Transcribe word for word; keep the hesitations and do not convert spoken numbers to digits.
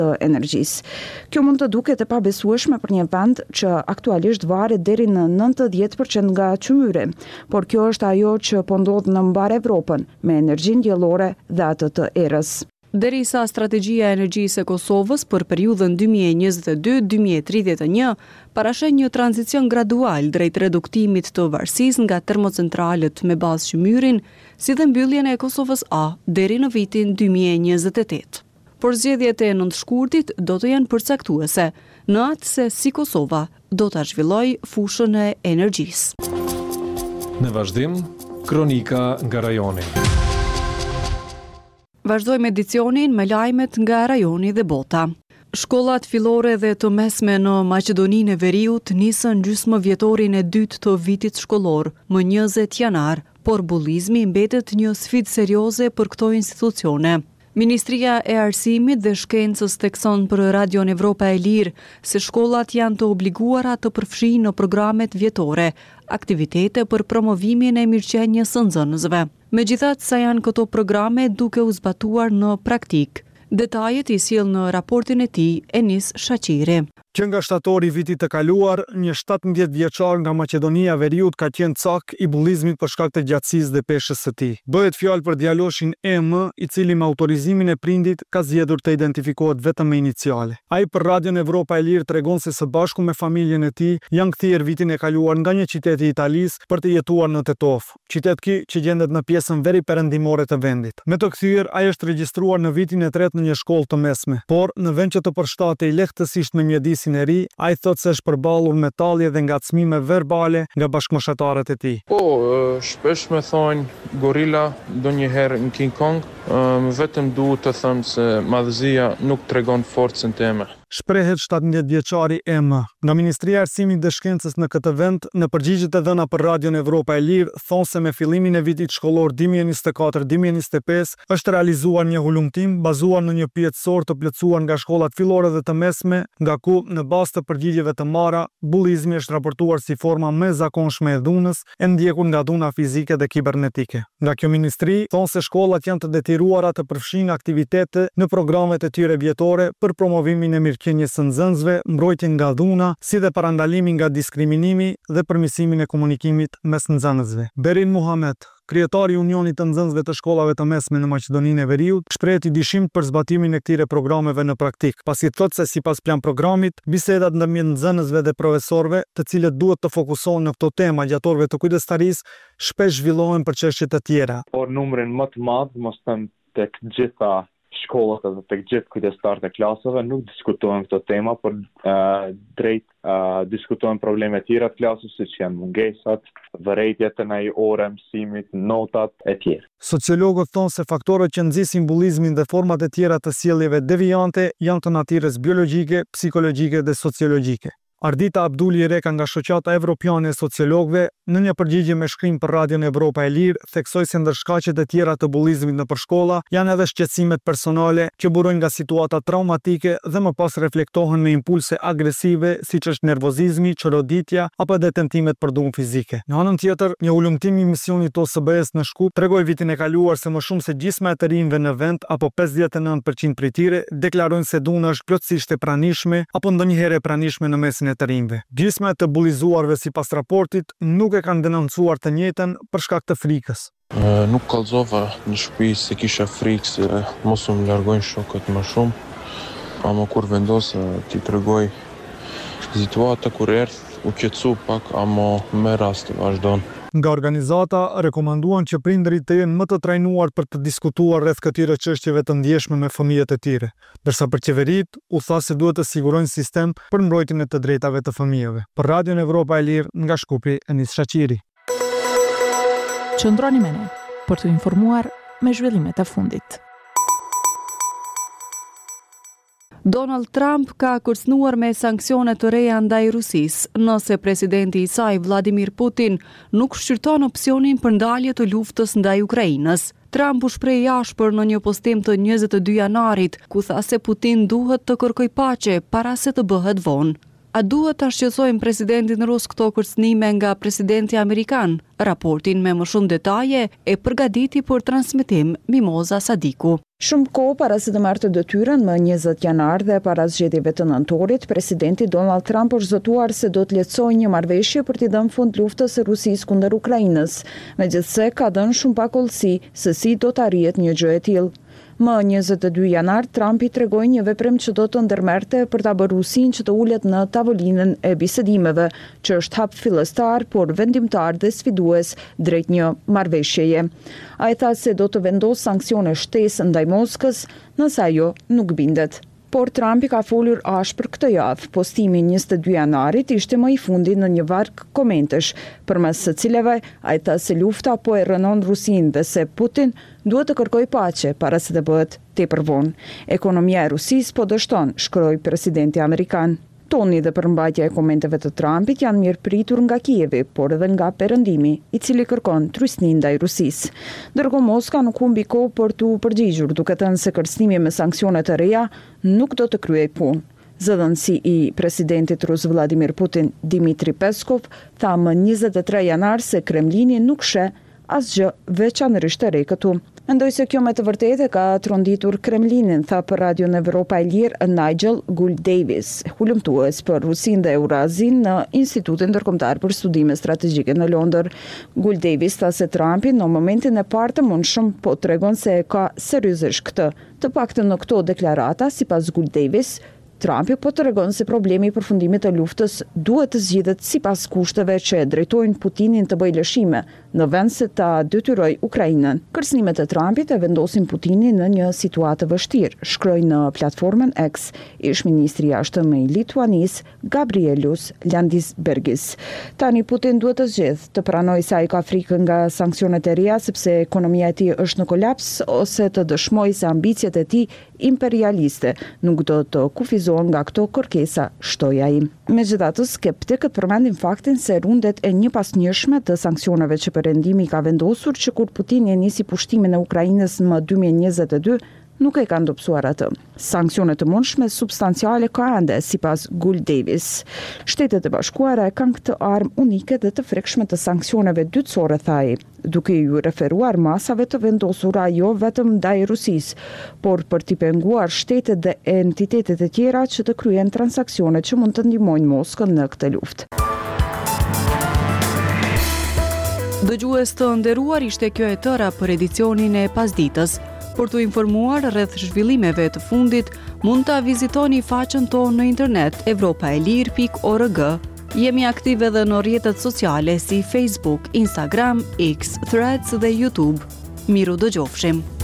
të energjisë. Kjo mund të duket e pabesueshme për një vend që aktualisht varet deri në nëntëdhjetë përqind nga çmyri, por kjo është ajo që po ndodh në mbar Evropën me energjinë diellore dhe atë të erës. Derisa strategjia e energjisë e Kosovës për periudhën dy mijë e njëzet e dy deri dy mijë e tridhjetë e një parashën një tranzicion gradual drejt reduktimit të varësisë nga termocentralet me bazë çmyrin, si dhe mbylljen e Kosovës A deri në vitin dy mijë e njëzet e tetë. Por zgjedhjet e nëntëshkurtit do të jenë përcaktuese, në atë se si Kosova do ta zhvillojë fushën e energjisë. Në vazhdim, kronika nga rajoni. Vazhdojmë edicionin me lajmet nga rajoni dhe bota. Shkollat fillore dhe të mesme në Maqedoninë e Veriut nisën gjysmë vjetorin e dytë të vitit shkollor, më njëzet janar, por bullizmi mbetet një sfidë serioze për këto institucione. Ministria e Arsimit dhe Shkencës thekson për Radion Evropa e Lirë se shkollat janë të obliguara të përfshinë në programet vjetore aktivitete për promovimin e mirëqenies së nxënësve. Megjithatë sa janë këto programe duke u zbatuar në praktik. Detajet i sjell në raportin e tij Enis Shaqiri. Që nga shtatori i vitit të kaluar, një shtatëmbëdhjetë vjeçar nga Maqedonia e Veriut ka qenë cak i bullizmit për shkak të gjatësisë dhe peshës së tij. Bëhet fjalë për djaloshin E M, i cili me autorizimin e prindit ka zgjedhur të identifikohet vetëm me iniciale. Ai për Radion Evropa e Lirë tregon se së bashku me familjen e tij janë kthyer vitin e kaluar nga një qytet i Italisë për të jetuar në Tetov, qytet ky që gjendet në pjesën veri perëndimore të vendit. Me të kthyer, ai është regjistruar në vitin e tretë në një shkollë të mesme, por në vend që të përshtatej lehtësisht me mjedis e ri, ai thotë se është përballur me tallje dhe ngacmime verbale nga bashkëmoshatarët e tij. Po, shpesh më thonë gorila, ndonjëherë në King Kong, vetëm duhet të them se madhëzia nuk tregon forcën time. Shprehet shtatëmbëdhjetë vjeçari E M. Nga Ministria e Arsimit dhe Shkencës në këtë vend, në përgjigjet e dhëna për Radion Evropa e Lirë, thonë se me fillimin e vitit shkollor dy mijë e njëzet e katër dy mijë e njëzet e pesë është realizuar një hulumtim bazuar në një pjetësor të plotësuar nga shkollat fillore dhe të mesme, nga ku në bazë të përgjigjeve të marra, bullizmi është raportuar si forma më e zakonshme e dhunës, e ndjekur nga dhuna fizike dhe kibernetike. Nga kjo ministri, thonë se shkollat janë të detyruara të përfshinë aktivitete në programet e tyre vjetore për promovimin e mirëqenies së nxënësve, mbrojtjen nga dhuna, si dhe parandalimin nga diskriminimi dhe përmirësimin e komunikimit mes nxënësve. Berin Muhamet, kryetari i Unionit të nxënësve të shkollave të mesme në Maqedoninë e Veriut, shpreh dishim për zbatimin e këtyre programeve në praktik, pasi thotë se sipas plan programit, bisedat ndërmjet nxënësve dhe profesorëve, të cilët duhet të fokusohen në këto tema gjatorëve të kujdestarisë, shpesh zhvillohen për çështje të tjera. Por numrin më të madh, mos them tek gjitha shkollat dhe tek gjithë kujdestarët e klasave nuk diskutohen këto tema, por uh, drejt uh, diskutohen probleme tjera të klasës, siç janë mungesat, vërejtjet e ndaj ore mësimit, notat e tjera. Sociologët thonë se faktorët që nxisin bullizmin dhe format e tjera të sjelljeve devijante janë të natyrës biologjike, psikologjike dhe sociologjike. Ardita Abduli Reka nga Shoqata Evropiane e Sociologëve, në një përgjigje me shkrim për Radion Evropa e Lirë, theksoi se ndër shkaqet e tjera të bullizmit nëpër shkolla janë edhe shqetësimet personale që burojnë nga situata traumatike dhe më pas reflektohen me impulse agresive, siç është nervozizmi, çoroditja apo edhe tentimet për dhunë fizike. Në anën tjetër, një ulëmtim i misionit O S B E-s në Shkup tregoi vitin e kaluar se më shumë se gjysma e të rinjve në vend, apo pesëdhjetë e nëntë përqind prej tyre, deklarojnë se dhuna është plotësisht e pranishme apo ndonjëherë e pranishme në mesin e të rinjve. Gjysma e të bullizuarve sipas raportit nuk e kanë denoncuar të njëjtën për shkak të frikës. Uh, nuk kallzova në shtëpi se kisha frikë se mos u largojnë shokët më shumë, ama kur vendosa t'i tregoj situata kur erdh, u qetësu pak, ama me rast vazhdon. Nga organizata rekomanduan që prindërit të jenë më të trajnuar për të diskutuar rreth këtyre çështjeve të ndjeshme me fëmijët e tyre, ndërsa për qeveritë u tha se duhet të sigurojnë sistem për mbrojtjen e të drejtave të fëmijëve. Për Radion Evropa e Lirë, nga Shkupi, Enis Shaqiri. Qëndroni me ne për të informuar me zhvillimet e fundit. Donald Trump ka kërcënuar me sanksione të reja ndaj Rusisë, nëse presidenti i saj Vladimir Putin nuk shqyrton opsionin për ndalje të luftës ndaj Ukrainës. Trump u shpreh jashpër në një postim të njëzet e dy janarit, ku tha se Putin duhet të kërkojë paqe para se të bëhet vonë. A duhet ta shqetësojmë presidentin rus këto kërcënime nga presidenti amerikan? Raportin me më shumë detaje e përgatiti për transmetim Mimoza Sadiku. Shumë kohë para se të marrë detyrën më njëzet janar dhe para zgjedhjeve të nëntorit, presidenti Donald Trump është zotuar se do të lehtësojë një marrëveshje për t'i dhënë fund luftës së Rusisë kundër Ukrainës. Megjithse ka dhënë shumë pakollësi se si do të arrihet një gjë e tillë. Më njëzet e dy janar, Trump i tregoi një veprim që do të ndërmerte për ta bërë Rusinë që të ulet në tavolinën e bisedimeve, që është hap fillestar, por vendimtar dhe sfidues drejt një marrëveshjeje. Ai tha se do të vendos sanksione shtesë ndaj Moskës, nëse ajo nuk bindet. Por Trump i ka folur ashpër këtë javë. Postimi njëzet e dy janarit ishte më i fundi në një varg komentesh, përmes së cilave ai tha se lufta po e rënon Rusinë dhe se Putin duhet të kërkojë paqe para se të bëhet tepër vonë. Ekonomia e Rusisë po dështon, shkroi presidenti amerikan. Toni dhe përmbajtja e komenteve të Trumpit janë mirë pritur nga Kijevi, por edhe nga Perëndimi, i cili kërkon trysni ndaj Rusisë. Ndërkohë Moska nuk humbi kohë për t'u përgjigjur, duke thënë se kërcënimi me sanksione të reja nuk do të kryej punë. Zëdhënësi i presidentit rus Vladimir Putin, Dmitri Peskov, tha më njëzet e tre janar se Kremlini nuk sheh asgjë veçanërisht të re këtu. Mendoj se kjo me të vërtetë ka tronditur Kremlinin, tha për Radion Evropa e Lirë Nigel Gould Davis, hulumtues për Rusinë dhe Eurazin në Institutin Ndërkombëtar për Studime Strategjike në Londër. Gould Davis tha se Trumpi në momentin e parë të mundshëm po tregon se e ka seriozisht këtë. Të paktën në këto deklarata, sipas Gould Davis, Trumpi po tregon se problemi i përfundimit të luftës duhet të zgjidhet sipas kushteve që e drejtojnë Putinin të bëjë lëshime, në vend se ta detyrojë Ukrainën. Kërcënimet e Trumpit e vendosin Putinin në një situatë vështirë, shkroi në platformën X ish-ministri i jashtëm i Lituanisë Gabrielius Landsbergis. Tani Putin duhet të zgjedhë të pranojë se ai ka frikë nga sanksionet e reja sepse ekonomia e tij është në kolaps, ose të dëshmojë se ambicjet e tij imperialiste nuk do të kufizohen nga këto kërkesa, shtoi ai. Megjithatë, skeptikët përmendin faktin se rundet e njëpasnjëshme të sanksioneve që Perëndimi ka vendosur që kur Putini nisi pushtimin e Ukrainës më dy mijë e njëzet e dy, nuk e kanë dobësuar atë. Sanksionet të mundshme substanciale ka ende, sipas Gould Davis. Shtetet e Bashkuara e kanë këtë armë unike dhe të frekshme të sanksioneve dytësore, tha ai, duke ju referuar masave të vendosura jo vetëm ndaj Rusisë, por për t'i penguar shtetet dhe entitetet e tjera që të kryen transaksionet që mund të ndihmojnë Moskën në këtë luftë. Dëgjues të nderuar, ishte kjo e tëra për edicionin e pasditës. Për të informuar rreth zhvillimeve të fundit, mund ta vizitoni faqen tonë në internet evropaelir pikë org. Jemi aktive edhe në rrjetet sociale si Facebook, Instagram, X, Threads dhe YouTube. Miru dëgjofshim.